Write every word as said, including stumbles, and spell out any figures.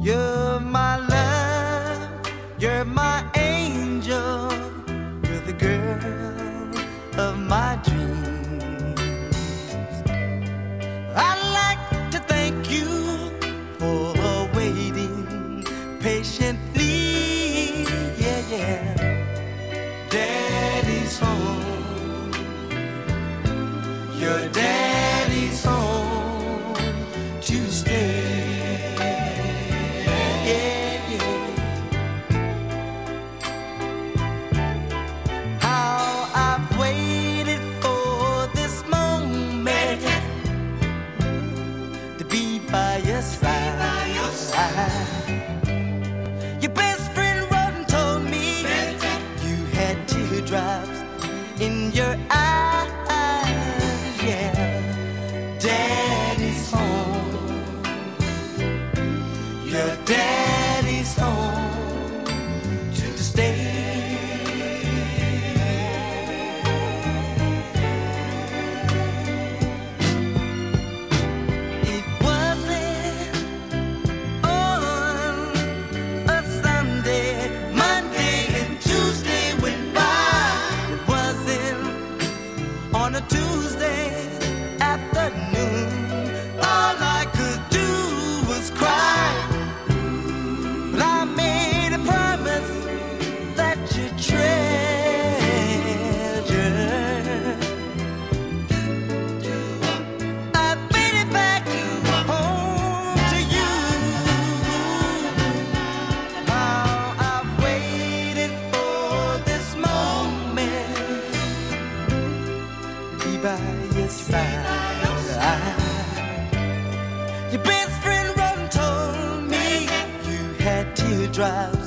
You're my love, you're my angel, you're the girl of my dreams. I'd like to thank you for waiting patiently, yeah, yeah. Daddy's home, your daddy's home to stay. By your side, by your side. Your best friend wrote and told me you had teardrops in your eyes. Yeah, Daddy's home. Your daddy's home to stay. On a Tuesday afternoon, all I could do was cry. But I made a promise that you treasure. I made it back home to you. Now I've waited for this moment by your side. Your best friend wrote and told me you had teardrops